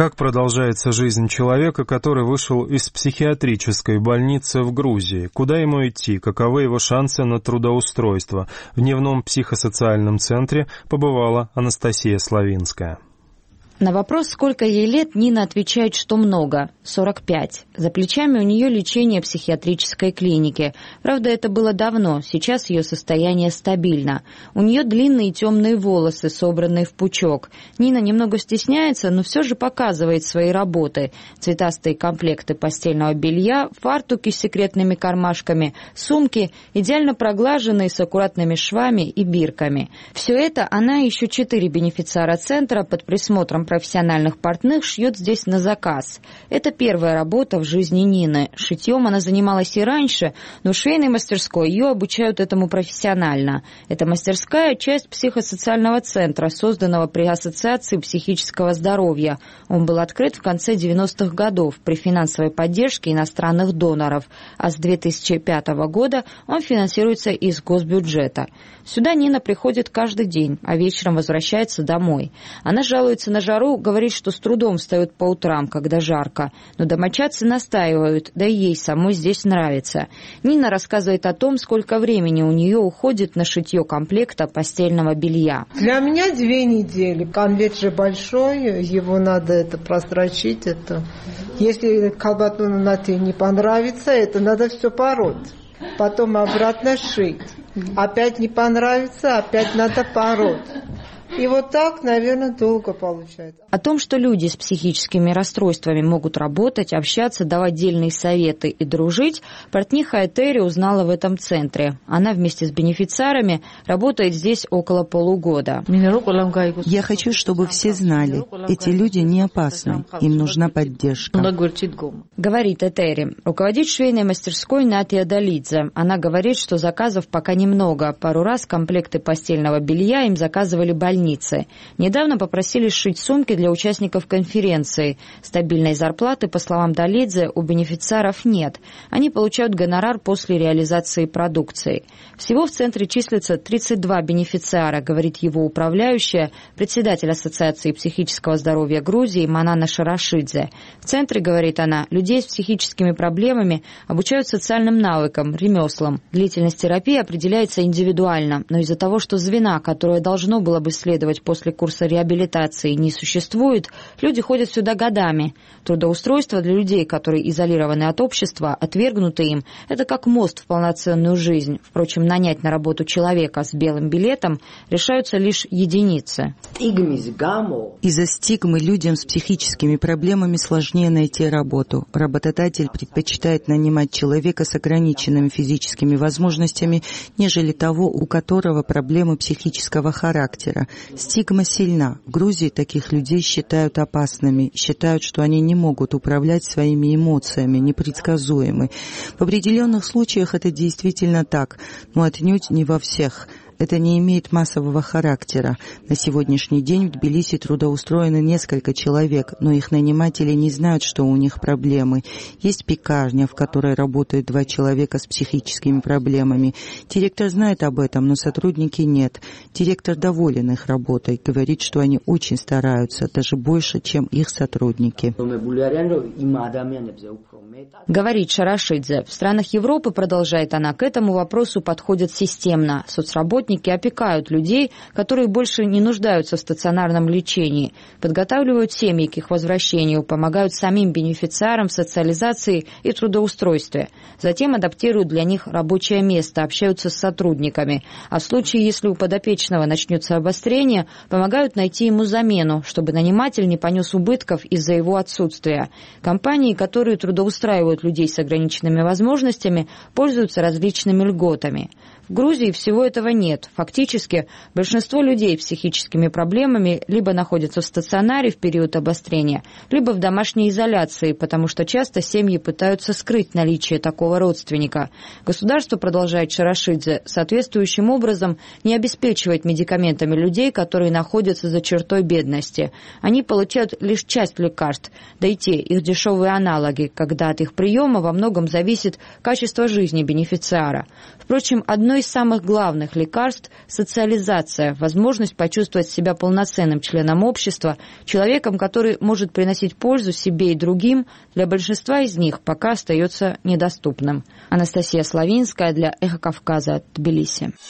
Как продолжается жизнь человека, который вышел из психиатрической больницы в Грузии? Куда ему идти? Каковы его шансы на трудоустройство? В дневном психосоциальном центре побывала Анастасия Славинская. На вопрос, сколько ей лет, Нина отвечает, что много – 45. За плечами у нее лечение в психиатрической клинике. Правда, это было давно, сейчас ее состояние стабильно. У нее длинные темные волосы, собранные в пучок. Нина немного стесняется, но все же показывает свои работы. Цветастые комплекты постельного белья, фартуки с секретными кармашками, сумки, идеально проглаженные с аккуратными швами и бирками. Все это она и еще 4 бенефициара центра под присмотром профессиональных портных шьет здесь на заказ. Это первая работа в жизни Нины. Шитьем она занималась и раньше, но в швейной мастерской ее обучают этому профессионально. Эта мастерская – часть психосоциального центра, созданного при Ассоциации психического здоровья. Он был открыт в конце 90-х годов при финансовой поддержке иностранных доноров, а с 2005 года он финансируется из госбюджета. Сюда Нина приходит каждый день, а вечером возвращается домой. Она жалуется на жару, говорит, что с трудом встает по утрам, когда жарко. Но домочадцы настаивают, да и ей самой здесь нравится. Нина рассказывает о том, сколько времени у нее уходит на шитье комплекта постельного белья. Для меня 2 недели. Конверт же большой, его надо прострочить. Если колбатну на те не понравится, это надо все пороть. Потом обратно шить. Опять не понравится, опять надо пороть. И вот так, наверное, долго получается. О том, что люди с психическими расстройствами могут работать, общаться, давать дельные советы и дружить, портниха Этери узнала в этом центре. Она вместе с бенефициарами работает здесь около полугода. Я хочу, чтобы все знали, эти люди не опасны, им нужна поддержка. Говорит Этери. Руководит швейной мастерской Натья Долидзе. Она говорит, что заказов пока немного. Пару раз комплекты постельного белья им заказывали больницы. Недавно попросили сшить сумки для участников конференции. Стабильной зарплаты, по словам Долидзе, у бенефициаров нет. Они получают гонорар после реализации продукции. Всего в центре числится 32 бенефициара, говорит его управляющая, председатель Ассоциации психического здоровья Грузии Манана Шарашидзе. В центре, говорит она, людей с психическими проблемами обучают социальным навыкам, ремеслам. Длительность терапии определяется индивидуально, но из-за того, что звена, которое должно было бы следовать после курса реабилитации, не существует, люди ходят сюда годами. Трудоустройство для людей, которые изолированы от общества, отвергнуты им, это как мост в полноценную жизнь. Впрочем, нанять на работу человека с белым билетом решаются лишь единицы. Из-за стигмы людям с психическими проблемами сложнее найти работу. Работодатель предпочитает нанимать человека с ограниченными физическими возможностями, нежели того, у которого проблемы психического характера. Стигма сильна. В Грузии таких людей считают опасными, считают, что они не могут управлять своими эмоциями, непредсказуемы. В определенных случаях это действительно так, но отнюдь не во всех. Это не имеет массового характера. На сегодняшний день в Тбилиси трудоустроено несколько человек, но их наниматели не знают, что у них проблемы. Есть пекарня, в которой работают 2 человека с психическими проблемами. Директор знает об этом, но сотрудники нет. Директор доволен их работой, говорит, что они очень стараются, даже больше, чем их сотрудники. Говорит Шарашидзе. В странах Европы, продолжает она, к этому вопросу подходят системно. Соцработники опекают людей, которые больше не нуждаются в стационарном лечении, подготавливают семьи к их возвращению, помогают самим бенефициарам в социализации и трудоустройстве. Затем адаптируют для них рабочее место, общаются с сотрудниками. А в случае, если у подопечного начнется обострение, помогают найти ему замену, чтобы наниматель не понес убытков из-за его отсутствия. Компании, которые трудоустраивают людей с ограниченными возможностями, пользуются различными льготами. В Грузии всего этого нет. Фактически, большинство людей с психическими проблемами либо находятся в стационаре в период обострения, либо в домашней изоляции, потому что часто семьи пытаются скрыть наличие такого родственника. Государство, продолжает Шарашидзе, соответствующим образом не обеспечивает медикаментами людей, которые находятся за чертой бедности. Они получают лишь часть лекарств, да и те их дешевые аналоги, когда от их приема во многом зависит качество жизни бенефициара. Впрочем, одной из самых главных лекарств – социализация, возможность почувствовать себя полноценным членом общества, человеком, который может приносить пользу себе и другим, для большинства из них пока остается недоступным. Анастасия Славинская для «Эхо Кавказа», Тбилиси.